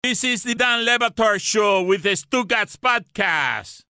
This is the Dan Le Batard Show with the Stugotz Podcast.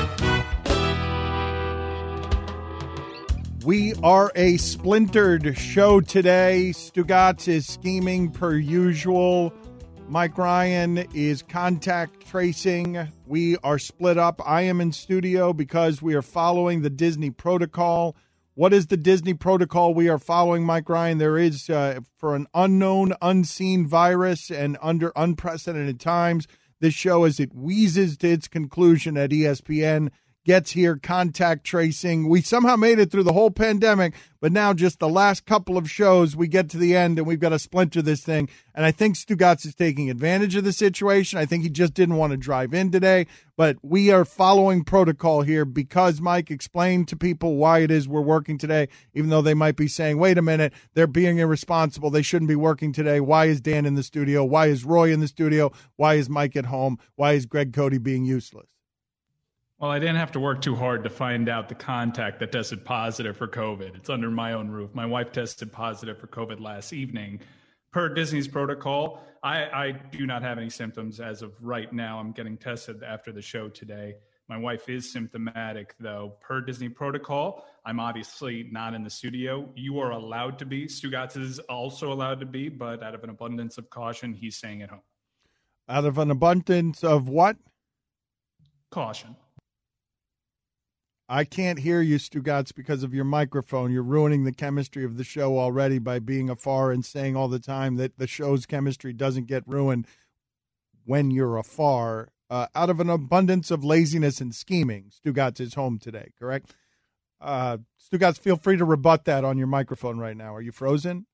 We are a splintered show today. Stugotz is scheming per usual. Mike Ryan is contact tracing. We are split up. I am in studio because we are following the Disney protocol. What is the Disney protocol we are following, Mike Ryan? There is, for an unknown, unseen virus and under unprecedented times, this show, as it wheezes to its conclusion at ESPN, gets here, contact tracing. We somehow made it through the whole pandemic, but now just the last couple of shows, we get to the end and we've got to splinter this thing. And I think Stugotz is taking advantage of the situation. I think he just didn't want to drive in today, but we are following protocol here because Mike explained to people why it is we're working today, even though they might be saying, wait a minute, they're being irresponsible. They shouldn't be working today. Why is Dan in the studio? Why is Roy in the studio? Why is Mike at home? Why is Greg Cody being useless? Well, I didn't have to work too hard to find out the contact that tested positive for COVID. It's under my own roof. My wife tested positive for COVID last evening. Per Disney's protocol, I do not have any symptoms as of right now. I'm getting tested after the show today. My wife is symptomatic, though. Per Disney protocol, I'm obviously not in the studio. You are allowed to be. Stugotz is also allowed to be, but out of an abundance of caution, he's staying at home. Out of an abundance of what? Caution. I can't hear you, Stugotz, because of your microphone. You're ruining the chemistry of the show already by being afar and saying all the time that the show's chemistry doesn't get ruined when you're afar. Out of an abundance of laziness and scheming, Stugotz is home today, correct? Stugotz, feel free to rebut that on your microphone right now. Are you frozen?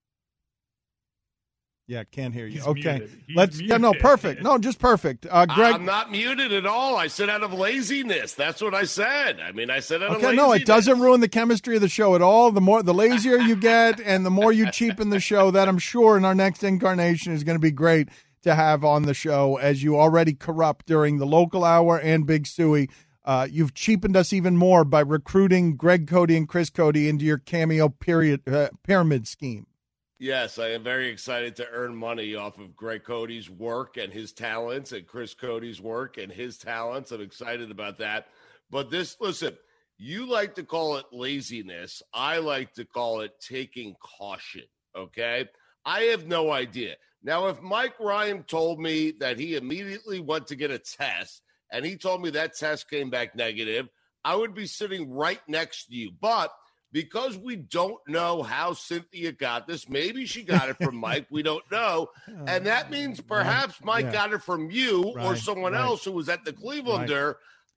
Yeah, can't hear you. He's okay, muted. No, perfect. No, just perfect. Greg, I'm not muted at all. I said out of laziness. That's what I said. I said out of laziness. No, it doesn't ruin the chemistry of the show at all. The lazier you get, and the more you cheapen the show, that I'm sure in our next incarnation is going to be great to have on the show, as you already corrupt during the local hour and Big Suey. You've cheapened us even more by recruiting Greg Cody and Chris Cody into your cameo pyramid scheme. Yes, I am very excited to earn money off of Greg Cody's work and his talents and Chris Cody's work and his talents. I'm excited about that. But listen, you like to call it laziness. I like to call it taking caution, okay? I have no idea. Now, if Mike Ryan told me that he immediately went to get a test and he told me that test came back negative, I would be sitting right next to you. But because we don't know how Cynthia got this, maybe she got it from Mike. We don't know. And that means perhaps Mike got it from you or someone else who was at the Clevelander.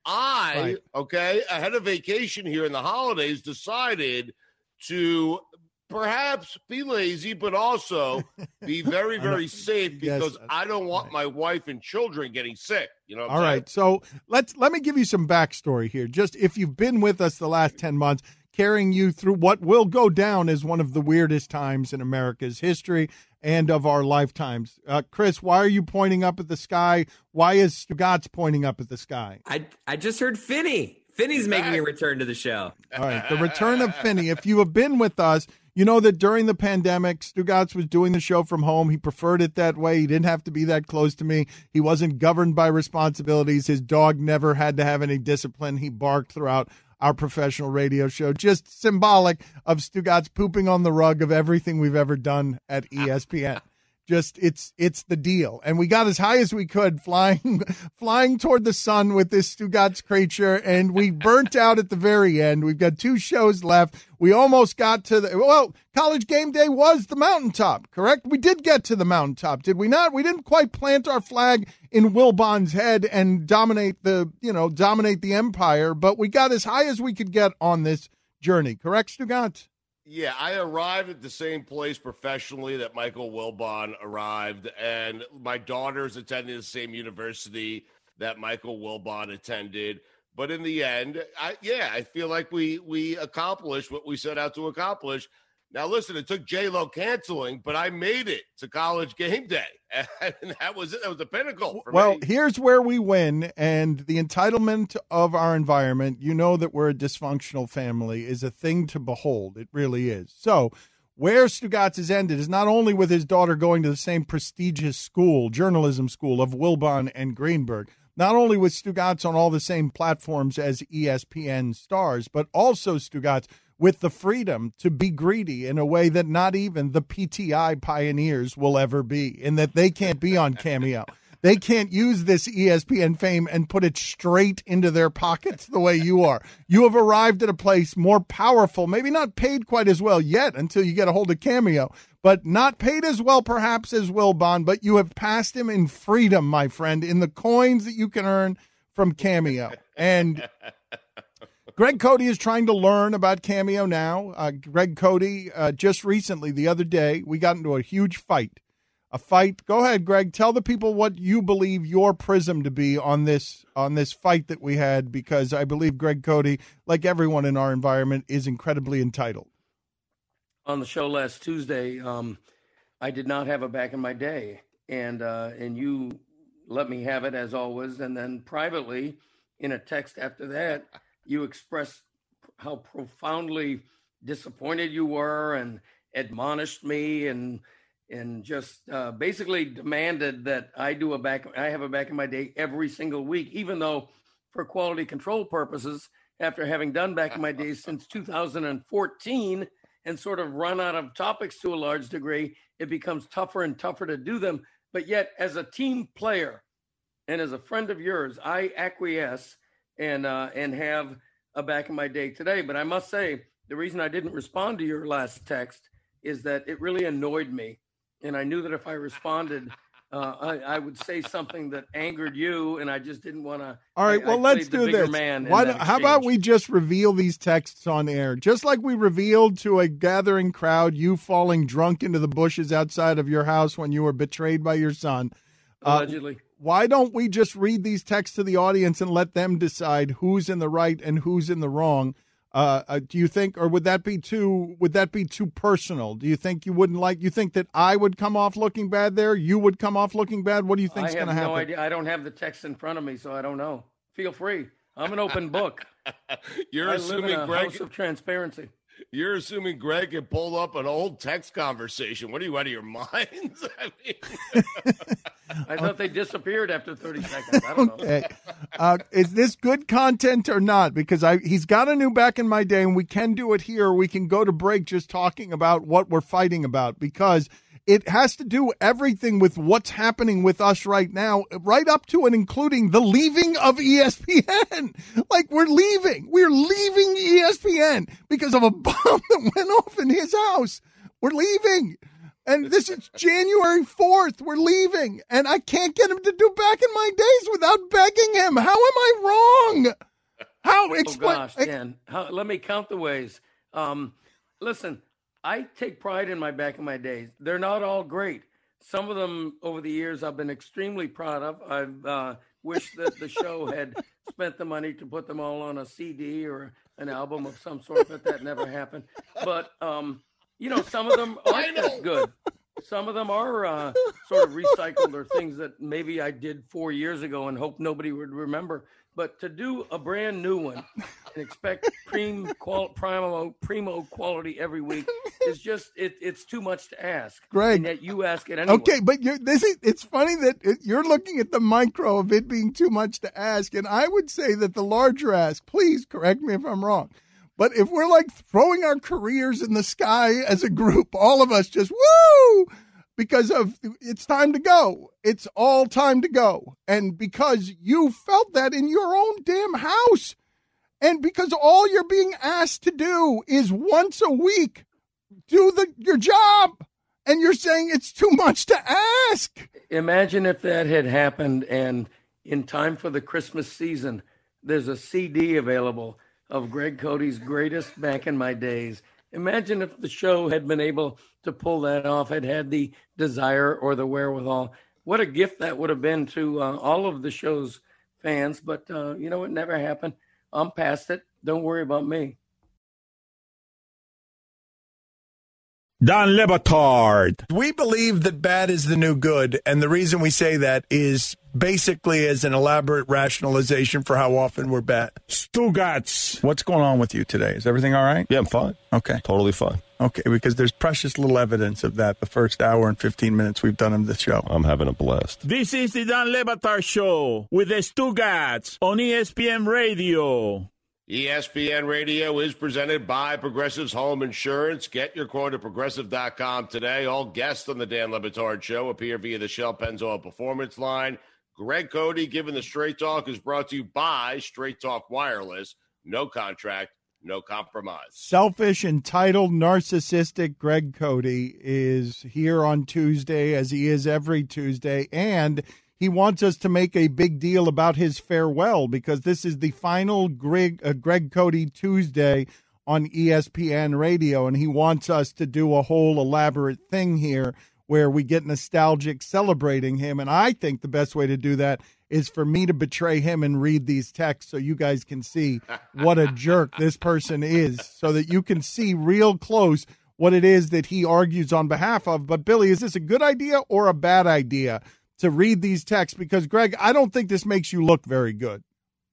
Ahead of vacation here in the holidays, decided to perhaps be lazy, but also be very, very safe because I don't want my wife and children getting sick. You know what I'm saying? Right. So let me give you some backstory here. Just if you've been with us the last 10 months, carrying you through what will go down as one of the weirdest times in America's history and of our lifetimes. Chris, why are you pointing up at the sky? Why is Stugotz pointing up at the sky? I just heard Finney. Finney's making a return to the show. All right, the return of Finney. If you have been with us, you know that during the pandemic, Stugotz was doing the show from home. He preferred it that way. He didn't have to be that close to me. He wasn't governed by responsibilities. His dog never had to have any discipline. He barked throughout our professional radio show. Just symbolic of Stugotz pooping on the rug of everything we've ever done at ESPN. Just it's the deal. And we got as high as we could flying toward the sun with this Stugotz creature, and we burnt out at the very end. We've got 2 shows left. We almost got to College Game Day was the mountaintop, correct? We did get to the mountaintop, did we not? We didn't quite plant our flag in Wilbon's head and dominate the empire, but we got as high as we could get on this journey, correct, Stugotz? Yeah, I arrived at the same place professionally that Michael Wilbon arrived, and my daughter's attending the same university that Michael Wilbon attended. But in the end, I feel like we accomplished what we set out to accomplish. Now, listen, it took J-Lo canceling, but I made it to College Game Day, and that was it. That was the pinnacle for me. Well, here's where we win, and the entitlement of our environment, you know that we're a dysfunctional family, is a thing to behold. It really is. So Where Stugotz has ended is not only with his daughter going to the same prestigious school, journalism school of Wilbon and Greenberg, not only with Stugotz on all the same platforms as ESPN stars, but also Stugotz with the freedom to be greedy in a way that not even the PTI pioneers will ever be, in that they can't be on Cameo. They can't use this ESPN fame and put it straight into their pockets the way you are. You have arrived at a place more powerful, maybe not paid quite as well yet until you get a hold of Cameo, but not paid as well perhaps as Wilbon, but you have passed him in freedom, my friend, in the coins that you can earn from Cameo. And Greg Cody is trying to learn about Cameo now. Greg Cody, just recently, the other day, we got into a huge fight. Go ahead, Greg. Tell the people what you believe your prism to be on this fight that we had, because I believe Greg Cody, like everyone in our environment, is incredibly entitled. On the show last Tuesday, I did not have a back in my day, and you let me have it as always. And then privately, in a text after that, you expressed how profoundly disappointed you were and admonished me and just basically demanded that I have a back in my day every single week, even though for quality control purposes, after having done back in my days since 2014 and sort of run out of topics to a large degree, it becomes tougher and tougher to do them. But yet, as a team player and as a friend of yours, I acquiesce and have a back in my day today. But I must say, the reason I didn't respond to your last text is that it really annoyed me. And I knew that if I responded, I would say something that angered you, and I just didn't want to. All right, well, let's do this. How about we just reveal these texts on air? Just like we revealed to a gathering crowd you falling drunk into the bushes outside of your house when you were betrayed by your son. Allegedly. Why don't we just read these texts to the audience and let them decide who's in the right and who's in the wrong? Do you think, or would that be too personal? Do you think you think that I would come off looking bad there? You would come off looking bad? What do you think is going to happen? I have no idea. I don't have the text in front of me, so I don't know. Feel free. I'm an open book. You're assuming Greg, house of transparency. You're assuming Greg had pulled up an old text conversation. What are you, out of your minds? I thought they disappeared after 30 seconds. I don't know. Is this good content or not? Because he's got a new back in my day, and we can do it here. We can go to break just talking about what we're fighting about, because it has to do everything with what's happening with us right now, right up to and including the leaving of ESPN. Like, we're leaving ESPN because of a bomb that went off in his house. We're leaving. And this is January 4th. We're leaving. And I can't get him to do back in my days without begging him. How am I wrong? Oh, gosh, Dan. Let me count the ways. Listen, I take pride in my back in my days. They're not all great. Some of them over the years I've been extremely proud of. I've wished that the show had spent the money to put them all on a CD or an album of some sort, but that never happened. But, some of them aren't as good. Some of them are sort of recycled or things that maybe I did 4 years ago and hope nobody would remember. But to do a brand new one and expect primo quality every week is just it's too much to ask. Greg, and yet you ask it anyway. Okay, but it's funny that you're looking at the micro of it being too much to ask, and I would say that the larger ask. Please correct me if I'm wrong, but if we're like throwing our careers in the sky as a group, all of us just woo. Because it's time to go. It's all time to go. And because you felt that in your own damn house. And because all you're being asked to do is once a week do your job. And you're saying it's too much to ask. Imagine if that had happened and in time for the Christmas season, there's a CD available of Greg Cody's greatest back in my days. Imagine if the show had been able to pull that off, had the desire or the wherewithal. What a gift that would have been to all of the show's fans. But, it never happened. I'm past it. Don't worry about me. Don Le Batard. We believe that bad is the new good. And the reason we say that is basically as an elaborate rationalization for how often we're bad. Stugotz. What's going on with you today? Is everything all right? Yeah, I'm fine. Okay. Totally fine. Okay, because there's precious little evidence of that the first hour and 15 minutes we've done of this show. I'm having a blast. This is the Dan Le Batard Show with the Stugotz on ESPN Radio. ESPN Radio is presented by Progressive's Home Insurance. Get your quote at Progressive.com today. All guests on the Dan Le Batard Show appear via the Shell Pennzoil Performance Line. Greg Cody, given the Straight Talk, is brought to you by Straight Talk Wireless. No contract, no compromise. Selfish, entitled, narcissistic Greg Cody is here on Tuesday, as he is every Tuesday, and he wants us to make a big deal about his farewell because this is the final Greg Cody Tuesday on ESPN Radio, and he wants us to do a whole elaborate thing here where we get nostalgic celebrating him. And I think the best way to do that is for me to betray him and read these texts so you guys can see what a jerk this person is, so that you can see real close what it is that he argues on behalf of. But, Billy, is this a good idea or a bad idea to read these texts? Because, Greg, I don't think this makes you look very good.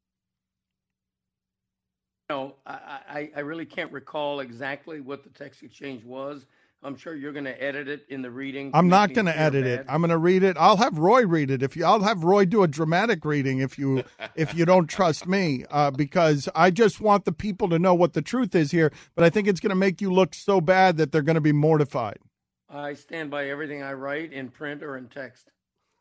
No, I really can't recall exactly what the text exchange was. I'm sure you're going to edit it in the reading. I'm not going to edit it. I'm going to read it. I'll have Roy read it. I'll have Roy do a dramatic reading if you don't trust me, because I just want the people to know what the truth is here. But I think it's going to make you look so bad that they're going to be mortified. I stand by everything I write in print or in text.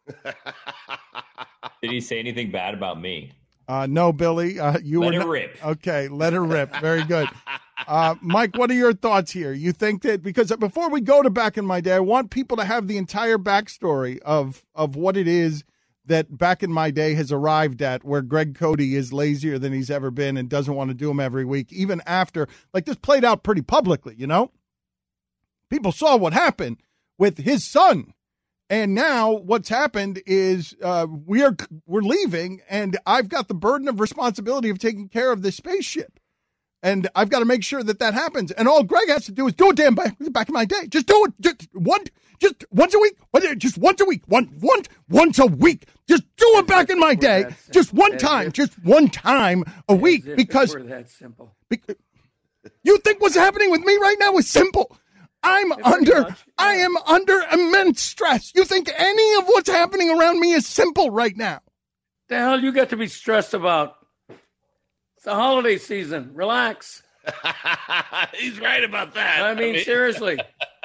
Did he say anything bad about me? No, Billy. You let were it rip. Okay, let it rip. Very good. Mike, what are your thoughts here? You think that, because before we go to Back in My Day, I want people to have the entire backstory of what it is that Back in My Day has arrived at, where Greg Cody is lazier than he's ever been and doesn't want to do them every week, even after, like, this played out pretty publicly, you know? People saw what happened with his son. And now what's happened is we're leaving, and I've got the burden of responsibility of taking care of this spaceship. And I've got to make sure that happens. And all Greg has to do is do it damn Back in My Day. Just do it. Just once a week. Just once a week. Once a week. Just do it Back in My Day. Just one time. Just one time a week. Because it were that simple. You think what's happening with me right now is simple. I am under immense stress. You think any of what's happening around me is simple right now? The hell you got to be stressed about? It's the holiday season. Relax. He's right about that. I mean seriously.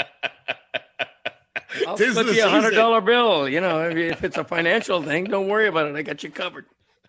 I'll slip you $100 bill. You know, if it's a financial thing, don't worry about it. I got you covered.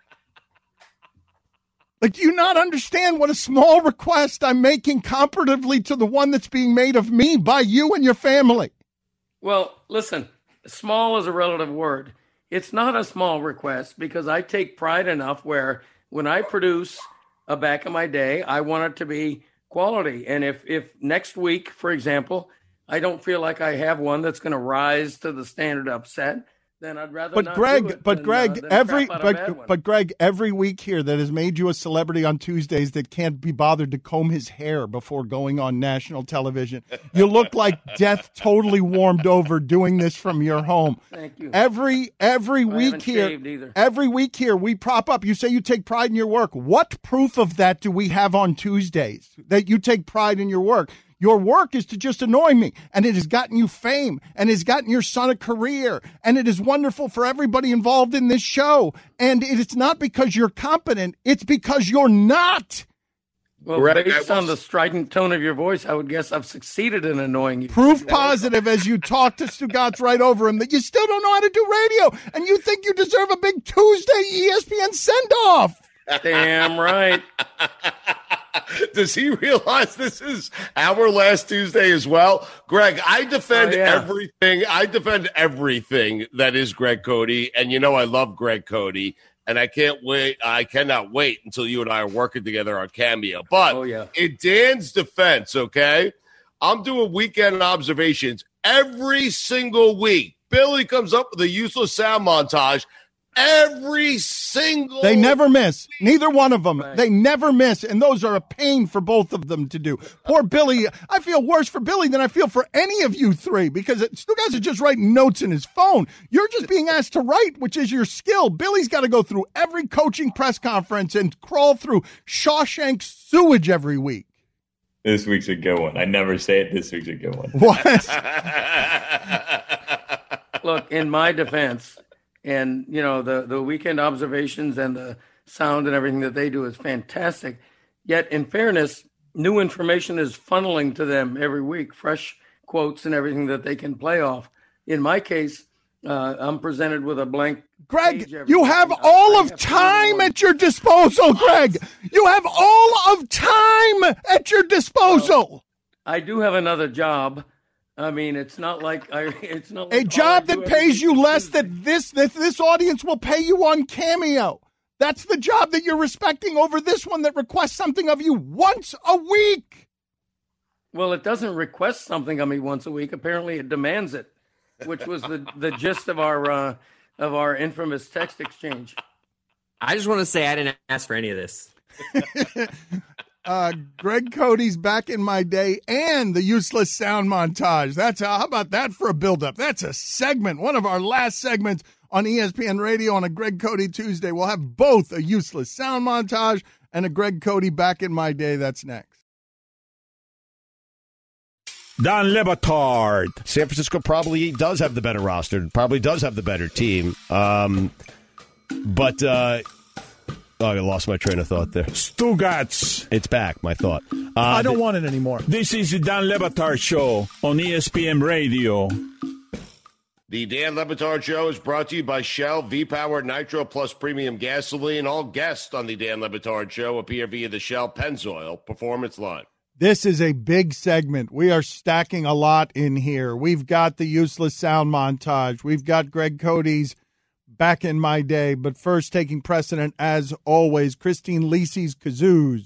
Like, do you not understand what a small request I'm making comparatively to the one that's being made of me by you and your family? Well, listen, small is a relative word. It's not a small request because I take pride enough where when I produce a Back in My Day, I want it to be quality. And if next week, for example, I don't feel like I have one that's going to rise to the standard upset, then I'd rather not do it. But Greg, every week here that has made you a celebrity on Tuesdays that can't be bothered to comb his hair before going on national television. You look like death totally warmed over doing this from your home. Thank you. Every week here we prop up. You say you take pride in your work. What proof of that do we have on Tuesdays that you take pride in your work? Your work is to just annoy me, and it has gotten you fame, and has gotten your son a career, and it is wonderful for everybody involved in this show. And it's not because you're competent; it's because you're not. Well, based on the strident tone of your voice, I would guess I've succeeded in annoying you. Proof positive as you talk to Stugotz right over him that you still don't know how to do radio, and you think you deserve a big Tuesday ESPN send-off. Damn right. Does he realize this is our last Tuesday as well? Greg, I defend everything. I defend everything that is Greg Cody. And you know I love Greg Cody. And I can't wait. I cannot wait until you and I are working together on Cameo. But in Dan's defense, okay, I'm doing weekend observations every single week. Billy comes up with a useless sound montage. Every single. They never miss. Neither one of them. Right. They never miss, and those are a pain for both of them to do. Poor Billy. I feel worse for Billy than I feel for any of you three because Stugotz is just writing notes in his phone. You're just being asked to write, which is your skill. Billy's got to go through every coaching press conference and crawl through Shawshank sewage every week. This week's a good one. I never say it. This week's a good one. What? Look, in my defense, and the weekend observations and the sound and everything that they do is fantastic. Yet, in fairness, new information is funneling to them every week, fresh quotes and everything that they can play off. In my case, I'm presented with a blank. Greg, you have all of time at your disposal, Greg. You have all of time at your disposal. Well, I do have another job. I mean, it's not like a job that pays you less that this audience will pay you on Cameo. That's the job that you're respecting over this one that requests something of you once a week. Well, it doesn't request something of me once a week. Apparently, it demands it, which was the gist of our infamous text exchange. I just want to say I didn't ask for any of this. Greg Cody's Back in My Day and the useless sound montage. How about that for a buildup? That's a segment, one of our last segments on ESPN Radio on a Greg Cody Tuesday. We'll have both a useless sound montage and a Greg Cody Back in My Day. That's next. Don Le Batard. San Francisco probably does have the better roster, probably does have the better team. I lost my train of thought there. Stugotz. It's back, my thought. I don't want it anymore. This is the Dan Le Batard Show on ESPN Radio. The Dan Le Batard Show is brought to you by Shell V-Power Nitro Plus Premium Gasoline. All guests on the Dan Le Batard Show appear via the Shell Pennzoil Performance line. This is a big segment. We are stacking a lot in here. We've got the useless sound montage. We've got Greg Cody's Back in My Day. But first, taking precedent, as always, Christine Lisi's Kazoos.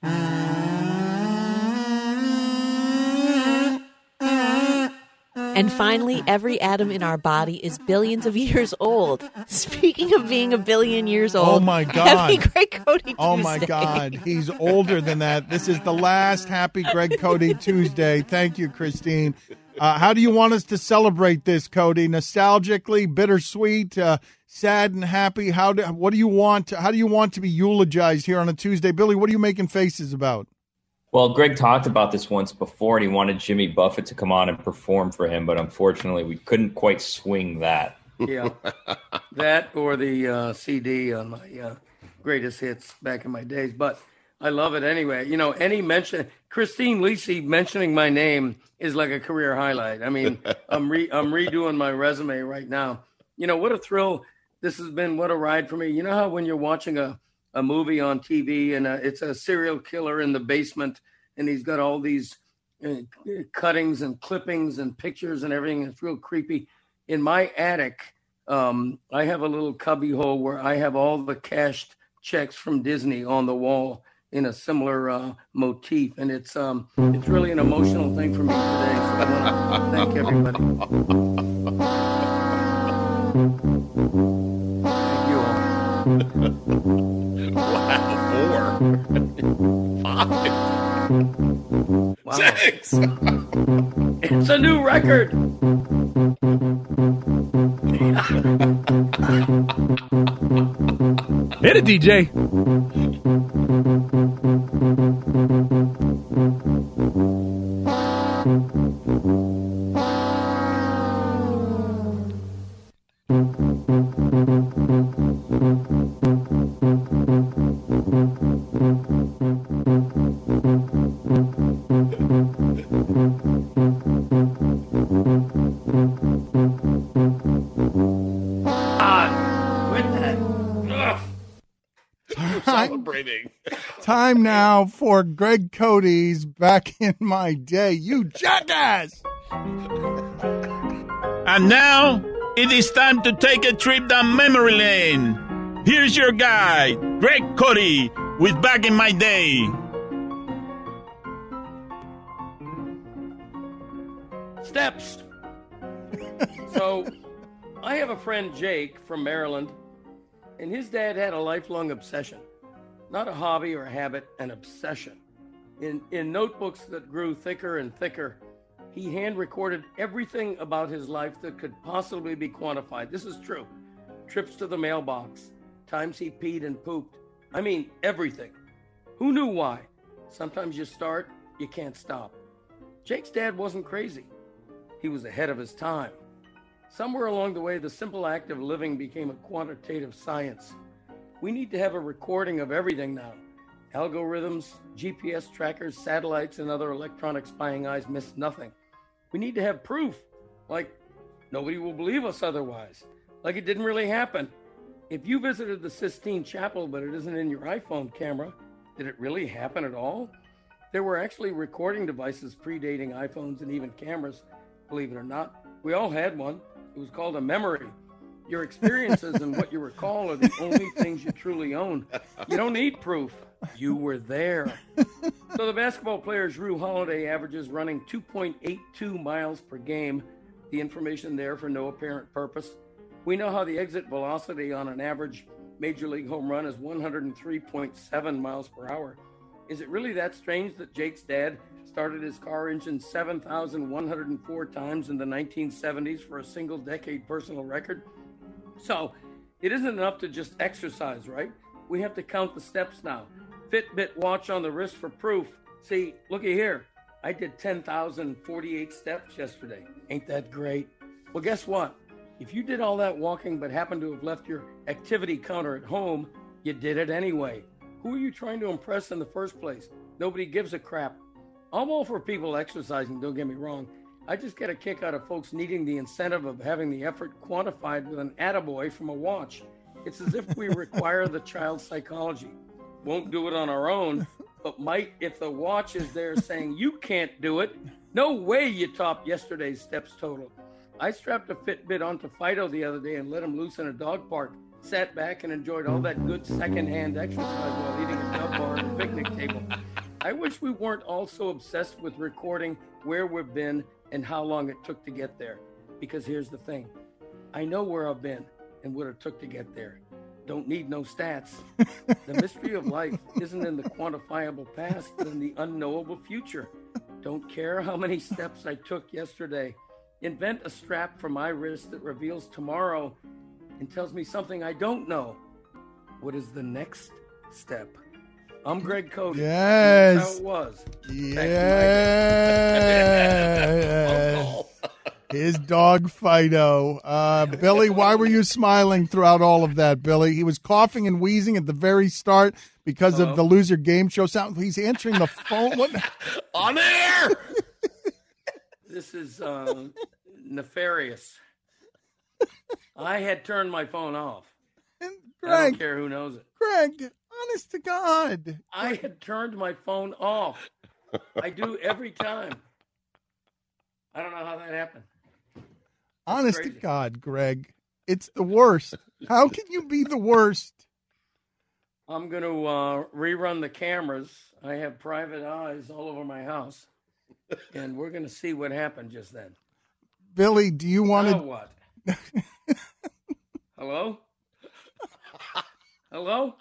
And finally, every atom in our body is billions of years old. Speaking of being a billion years old, oh my God. Happy Greg Cody Tuesday. Oh my God, he's older than that. This is the last Happy Greg Cody Tuesday. Thank you, Christine. How do you want us to celebrate this, Cody? Nostalgically, bittersweet, sad and happy? What do you want? How do you want to be eulogized here on a Tuesday? Billy, what are you making faces about? Well, Greg talked about this once before, and he wanted Jimmy Buffett to come on and perform for him, but unfortunately we couldn't quite swing that. Yeah, that or the CD on my greatest hits back in my days. But I love it anyway. Any mention, Christine Lisi mentioning my name is like a career highlight. I mean, I'm redoing my resume right now. What a thrill this has been. What a ride for me. You know how when you're watching a movie on TV and it's a serial killer in the basement and he's got all these cuttings and clippings and pictures and everything. It's real creepy. In my attic, I have a little cubby hole where I have all the cashed checks from Disney on the wall in a similar motif. And it's really an emotional thing for me today. So I want to thank everybody. Thank you all. Wow, 4, 5, Wow. 6. It's a new record. Hit it, DJ. Celebrating. Time now for Greg Cody's Back in My Day. You jackass! And now, it is time to take a trip down memory lane. Here's your guide, Greg Cody, with Back in My Day. Steps. So, I have a friend, Jake, from Maryland, And his dad had a lifelong obsession, not a hobby or a habit, an obsession. In notebooks that grew thicker and thicker, he hand recorded everything about his life that could possibly be quantified. This is true. Trips to the mailbox, times he peed and pooped. I mean, everything. Who knew why? Sometimes you start, you can't stop. Jake's dad wasn't crazy. He was ahead of his time. Somewhere along the way, the simple act of living became a quantitative science. We need to have a recording of everything now. Algorithms, GPS trackers, satellites, and other electronic spying eyes miss nothing. We need to have proof, like nobody will believe us otherwise, like it didn't really happen. If you visited the Sistine Chapel, but it isn't in your iPhone camera, did it really happen at all? There were actually recording devices predating iPhones and even cameras, believe it or not. We all had one. It was called a memory. Your experiences and what you recall are the only things you truly own. You don't need proof. You were there. So the basketball players Jrue Holiday averages running 2.82 miles per game. The information there for no apparent purpose. We know how the exit velocity on an average major league home run is 103.7 miles per hour. Is it really that strange that Jake's dad started his car engine 7,104 times in the 1970s for a single decade personal record? So it isn't enough to just exercise, right? We have to count the steps now. Fitbit watch on the wrist for proof. See, looky here. I did 10,048 steps yesterday. Ain't that great? Well, guess what? If you did all that walking but happened to have left your activity counter at home, you did it anyway. Who are you trying to impress in the first place? Nobody gives a crap. I'm all for people exercising, don't get me wrong. I just get a kick out of folks needing the incentive of having the effort quantified with an attaboy from a watch. It's as if we require the child's psychology. Won't do it on our own, but might if the watch is there saying you can't do it. No way you topped yesterday's steps total. I strapped a Fitbit onto Fido the other day and let him loose in a dog park. Sat back and enjoyed all that good secondhand exercise while eating a Dove bar at a picnic table. I wish we weren't all so obsessed with recording where we've been and how long it took to get there. Because here's the thing. I know where I've been and what it took to get there. Don't need no stats. The mystery of life isn't in the quantifiable past, but in the unknowable future. Don't care how many steps I took yesterday. Invent a strap for my wrist that reveals tomorrow and tells me something I don't know. What is the next step? I'm Greg Cody. Yes. That's how it was. Yes. His dog Fido. Billy, why were you smiling throughout all of that, Billy? He was coughing and wheezing at the very start because of the Loser Game Show sound. He's answering the phone. What? On air! This is nefarious. I had turned my phone off. And I Greg, don't care who knows it. Greg, honest to God. I had turned my phone off. I do every time. I don't know how that happened. Honest to crazy. God, Greg. It's the worst. How can you be the worst? I'm going to rerun the cameras. I have private eyes all over my house. And we're going to see what happened just then. Billy, do you want Now to... what? Hello? Hello?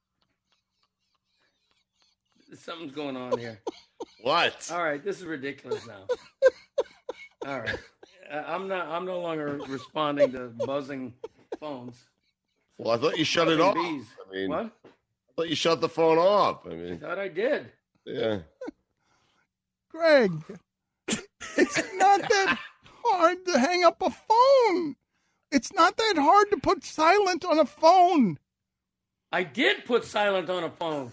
Something's going on here. What? All right, this is ridiculous now. All right. I'm no longer responding to buzzing phones. Well, I thought you shut it off. Bees. I mean, What? I thought you shut the phone off. I I mean, thought I did. yeah. Greg, it's not that hard to hang up a phone. It's not that hard to put silent on a phone. I did put silent on a phone.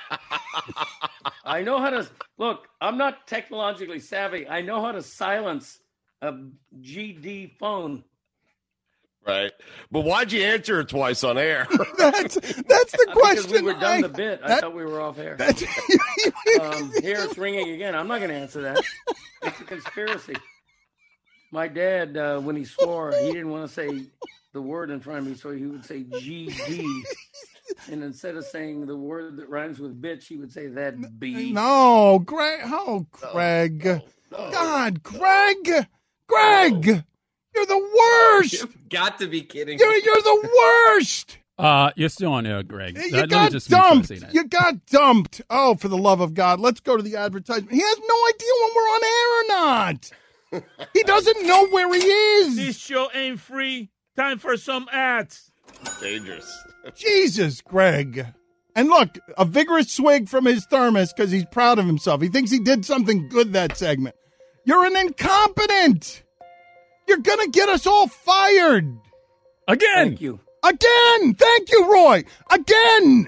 I know how to look. I'm not technologically savvy. I know how to silence a GD phone. Right. But why'd you answer it twice on air? That's the question. Because we were done the bit. I thought we were off air. Here it's ringing again. I'm not going to answer that. It's a conspiracy. My dad, when he swore, he didn't want to say the word in front of me, so he would say GD. And instead of saying the word that rhymes with bitch, he would say that B. No, Greg. Oh, Greg. No. God, Greg. Greg, you're the worst. You've got to be kidding. You're the worst. You're still on air, Greg. You got dumped. You got dumped. Oh, for the love of God. Let's go to the advertisement. He has no idea when we're on air or not. He doesn't know where he is. This show ain't free. Time for some ads. Dangerous. Jesus, Greg. And look, a vigorous swig from his thermos because he's proud of himself. He thinks he did something good that segment. You're an incompetent. You're going to get us all fired. Again. Thank you. Again. Thank you, Roy. Again.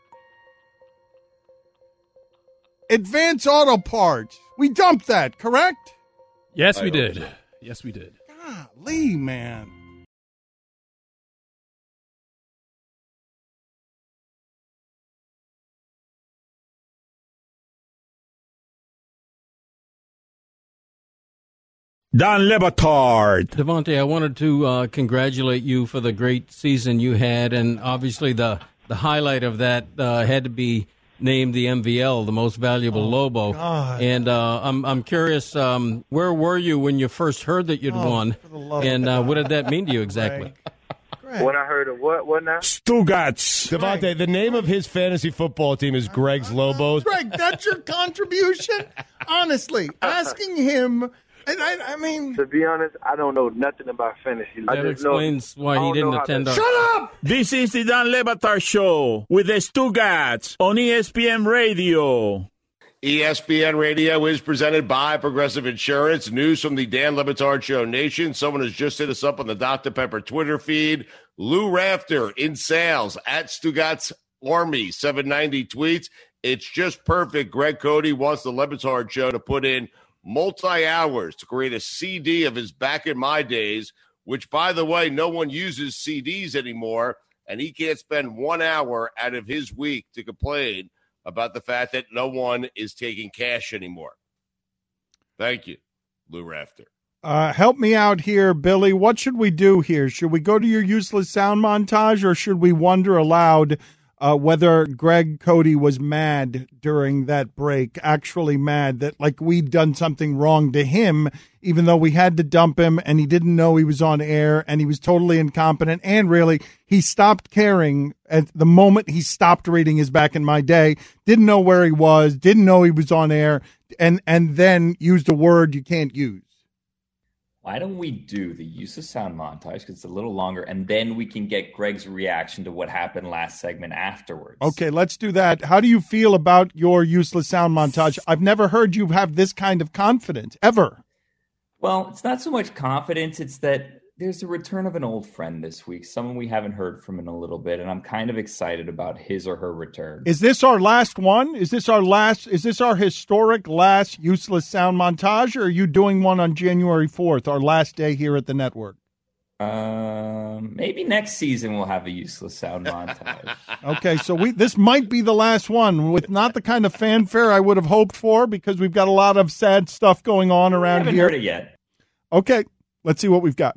Advance Auto Parts. We dumped that, correct? Yes, we did. So. Yes, we did. Golly, man. Don Le Batard. Devontae, I wanted to congratulate you for the great season you had, and obviously the highlight of that had to be named the MVL, the most valuable Lobo. God. And I'm curious, where were you when you first heard that you'd won, and what did that mean to you exactly? When I heard of what now? Stugatz. Devontae, the name of his fantasy football team is Greg's Lobos. Greg, that's your contribution? Honestly, asking him... And I mean, to be honest, I don't know nothing about fantasy. That explains why he didn't attend our... Shut up! This is the Dan Le Batard Show with the Stugats on ESPN Radio. ESPN Radio is presented by Progressive Insurance. News from the Dan Le Batard Show Nation. Someone has just hit us up on the Dr. Pepper Twitter feed. Lou Rafter in sales at Stugats Army 790 tweets. It's just perfect. Greg Cody wants the Le Batard Show to put in multi-hours to create a CD of his Back in My Days, which, by the way, no one uses CDs anymore, and he can't spend 1 hour out of his week to complain about the fact that no one is taking cash anymore. Thank you, Lou Rafter. Help me out here, Billy. What should we do here? Should we go to your useless sound montage, or should we wonder aloud whether Greg Cody was mad during that break, actually mad that like we'd done something wrong to him, even though we had to dump him and he didn't know he was on air and he was totally incompetent. And really, he stopped caring at the moment he stopped reading his Back in My Day, didn't know where he was, didn't know he was on air, and then used a word you can't use. Why don't we do the useless sound montage because it's a little longer, and then we can get Greg's reaction to what happened last segment afterwards. Okay, let's do that. How do you feel about your useless sound montage? I've never heard you have this kind of confidence, ever. Well, it's not so much confidence. It's that there's a return of an old friend this week, someone we haven't heard from in a little bit, and I'm kind of excited about his or her return. Is this our last one? Is this our historic last useless sound montage, or are you doing one on January 4th, our last day here at the network? Maybe next season we'll have a useless sound montage. Okay, so this might be the last one with not the kind of fanfare I would have hoped for because we've got a lot of sad stuff going on around here. I haven't heard it yet. Okay, let's see what we've got.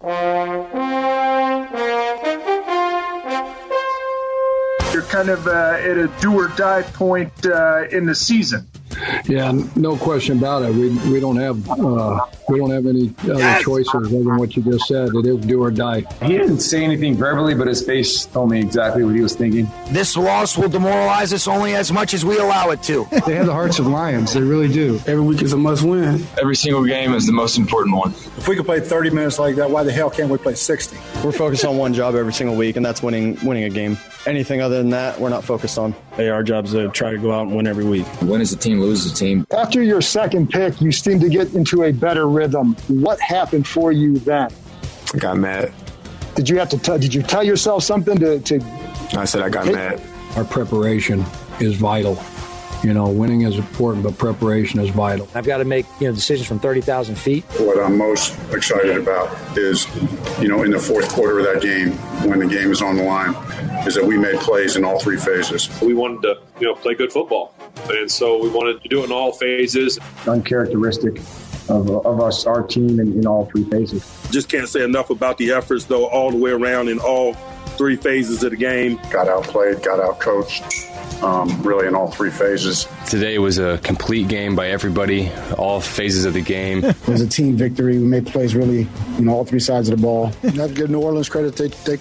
You're kind of at a do-or-die point in the season. Yeah, no question about it. We don't have any other choices other than what you just said. It is do or die. He didn't say anything verbally, but his face told me exactly what he was thinking. This loss will demoralize us only as much as we allow it to. They have the hearts of lions. They really do. Every week is a must-win. Every single game is the most important one. If we could play 30 minutes like that, why the hell can't we play 60? We're focused on one job every single week, and that's winning a game. Anything other than that, we're not focused on. Hey, our job is to try to go out and win every week. Win as a team, lose as a team. After your second pick, you seemed to get into a better rhythm. What happened for you then? I got mad. Did you tell yourself something to I said I got mad. Our preparation is vital. You know, winning is important, but preparation is vital. I've got to make, decisions from 30,000 feet. What I'm most excited about is, in the fourth quarter of that game, when the game is on the line, is that we made plays in all three phases. We wanted to, play good football. And so we wanted to do it in all phases. Uncharacteristic of us, our team, in all three phases. Just can't say enough about the efforts, though, all the way around in all three phases of the game. Got outplayed, got outcoached. Really in all three phases. Today was a complete game by everybody, all phases of the game. It was a team victory. We made plays really, all three sides of the ball. You have to give New Orleans credit. They kicked our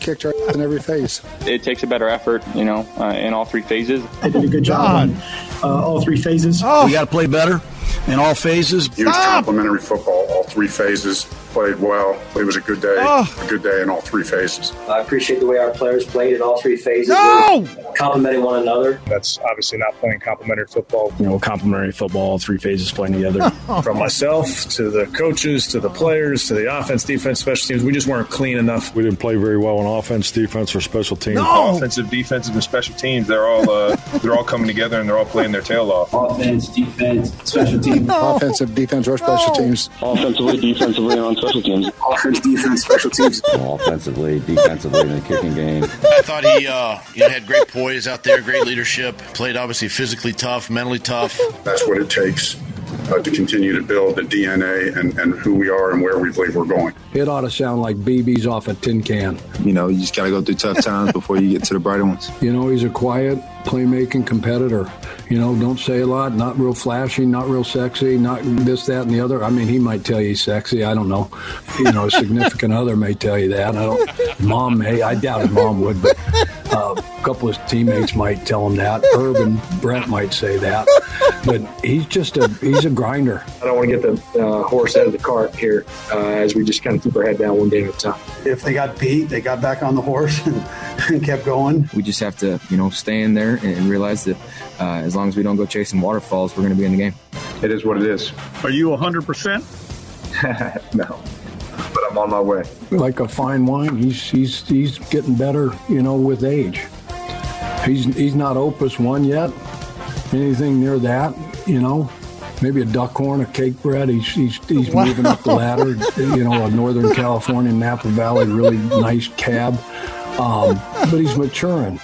in every phase. It takes a better effort, in all three phases. They did a good job on all three phases. Oh. We got to play better in all phases. Huge complimentary football, all three phases. Played well. It was a good day. A good day in all three phases. I appreciate the way our players played in all three phases. No! Complimenting one another. That's obviously not playing complimentary football. Complimentary football, all three phases playing together. From myself to the coaches to the players to the offense, defense, special teams, we just weren't clean enough. We didn't play very well on offense, defense, or special teams. No! Offensive, defensive, and special teams, they're all coming together and they're all playing their tail off. Offense, defense, special teams. Offensive, defense, or special teams. Offensively, defensively, and on special teams. Offense, defense, special teams. Offensively, defensively, in the kicking game. I thought he had great poise out there, great leadership. Played obviously physically tough, mentally tough. That's what it takes to continue to build the DNA and who we are and where we believe we're going. It ought to sound like BB's off a tin can. You just got to go through tough times before you get to the brighter ones. He's a quiet, playmaking competitor. Don't say a lot, not real flashy, not real sexy, not this, that, and the other. I mean, he might tell you he's sexy. I don't know. A significant other may tell you that. Mom may. I doubt his mom would, but a couple of his teammates might tell him that. Herb and Brent might say that. But he's a grinder. I don't want to get the horse out of the cart here as we just kind of keep our head down one game at a time. If they got beat, they got back on the horse and kept going. We just have to, stay in there and realize that as long as we don't go chasing waterfalls, we're going to be in the game. It is what it is. Are you 100%? No, but I'm on my way. Like a fine wine, he's getting better, with age. He's not Opus 1 yet. Anything near that, maybe a duck horn, a cake bread. He's moving up the ladder. A Northern California Napa Valley, really nice cab. But he's maturing.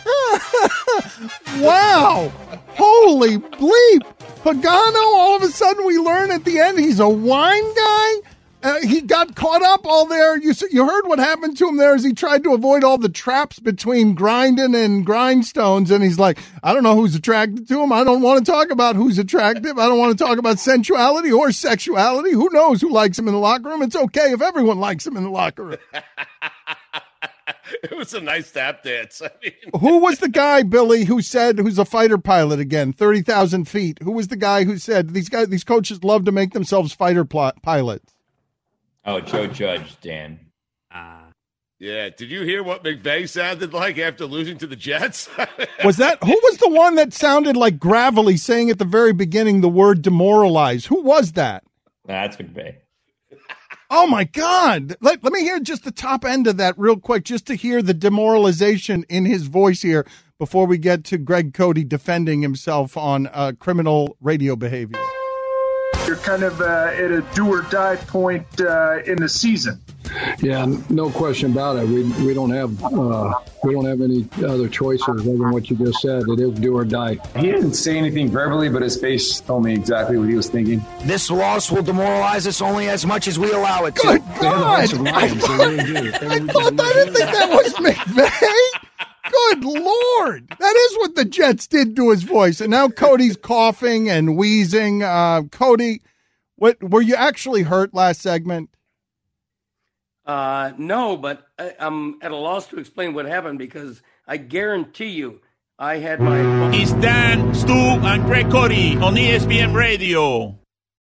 Wow! Holy bleep! Pagano, all of a sudden we learn at the end he's a wine guy? He got caught up all there. You heard what happened to him there as he tried to avoid all the traps between grinding and grindstones. And he's like, I don't know who's attracted to him. I don't want to talk about who's attractive. I don't want to talk about sensuality or sexuality. Who knows who likes him in the locker room? It's okay if everyone likes him in the locker room. It was a nice tap dance. Who was the guy, Billy, who's a fighter pilot again, 30,000 feet? Who was the guy who said these coaches love to make themselves fighter pilots? Oh, Joe Judge, Dan. Yeah. Did you hear what McVay sounded like after losing to the Jets? Who was the one that sounded like gravelly saying at the very beginning the word demoralize? Who was that? That's McVay. Oh, my God. Let me hear just the top end of that real quick, just to hear the demoralization in his voice here before we get to Greg Cody defending himself on criminal radio behavior. You're kind of at a do-or-die point in the season. Yeah, no question about it. We don't have any other choices other than what you just said. It is do or die. He didn't say anything verbally, but his face told me exactly what he was thinking. This loss will demoralize us only as much as we allow it to. Good God! I didn't think that was McVay. Good Lord. That is what the Jets did to his voice. And now Cody's coughing and wheezing. Cody, were you actually hurt last segment? No, but I'm at a loss to explain what happened because I guarantee you I had my... It's Dan, Stu, and Greg Cody on ESPN Radio.